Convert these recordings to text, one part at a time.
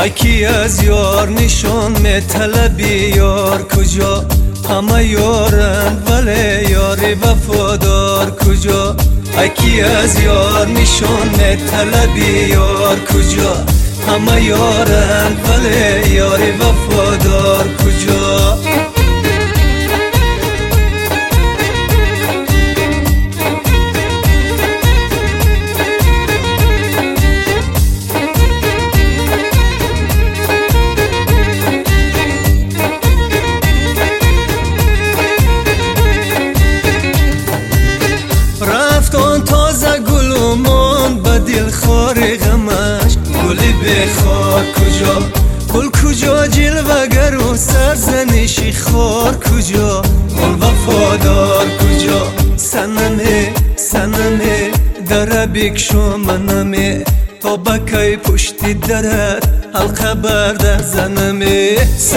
اکی از یار نشان می طلبی یار کجا؟ همه یارند ولی یاری وفادار کجا؟ اکی از یار نشان می طلبی یار کجا؟ همه یارند ولی یاری وفادار کجا؟ خار غمش گلی بخار کجا؟ گل کجا؟ جلوگر و سرزنشی خار کجا؟ گل وفادار کجا؟ سنمه در بکشو منمه تا بکی پشتی درت حلقه برده زنمه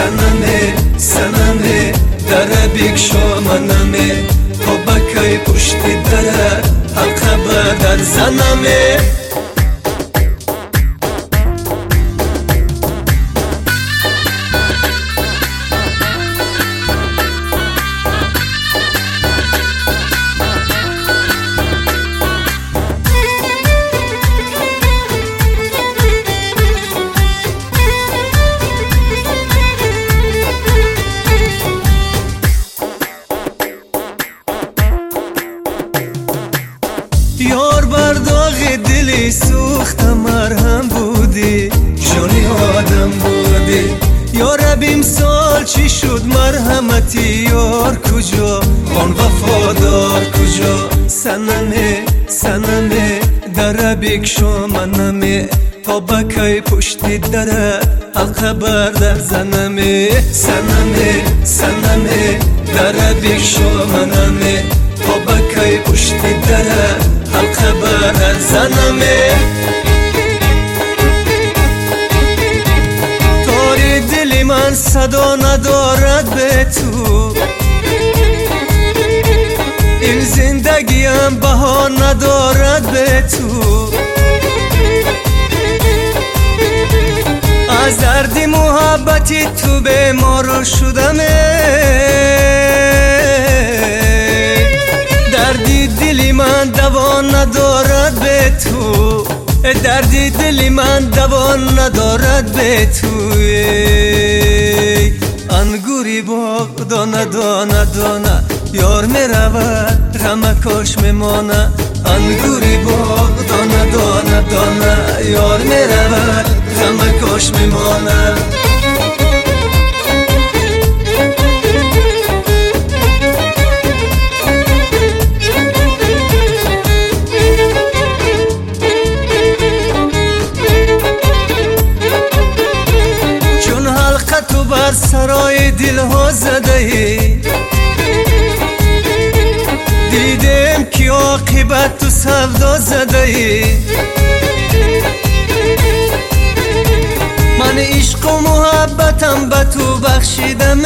سنمه در بکشو منمه تا بکی پشتی درت حلقه برده زنمه یار بر داغ دلی سوخت مرهم بودی جانی آدم بودی یا رب امسال چی شد مرحمتی یار کجا؟ آن وفادار کجا؟ سنمه در بکشو منمه تا بکی پشتی درت حلقه برده زنمه سنمه در بکشو منمه تا بکی پشتی درت حلقه برد زنمه تاری دلی من صدا ندارد به تو این زندگیم بها ندارد به تو از درد محبتی تو به ما رو شدمه دردی دلی من دوا ندارد به تو دردی دلی من دوا ندارد به تو انگوری باغ دانه دانه دانه یار می رود غمکاش می مانه انگوری باغ دانه دانه دانه یار می رود غمکاش می مانه تو بر سرای دل ها زده ای دیدم که عاقبت تو سودا زده ای من عشق و محبتم به تو بخشیدم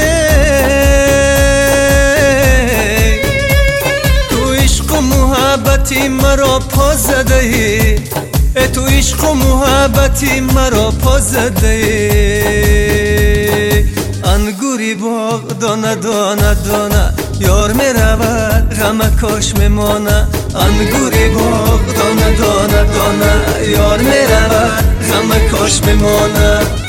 تو عشق و محبتی مرا پا زده ای تو عشق و محبتی مرا پا زده ای انگوری باغ دانه دانه دانه یار می رود غمکاش می مانه انگوری باغ دانه دانه دانه یار می رود غمکاش می مانه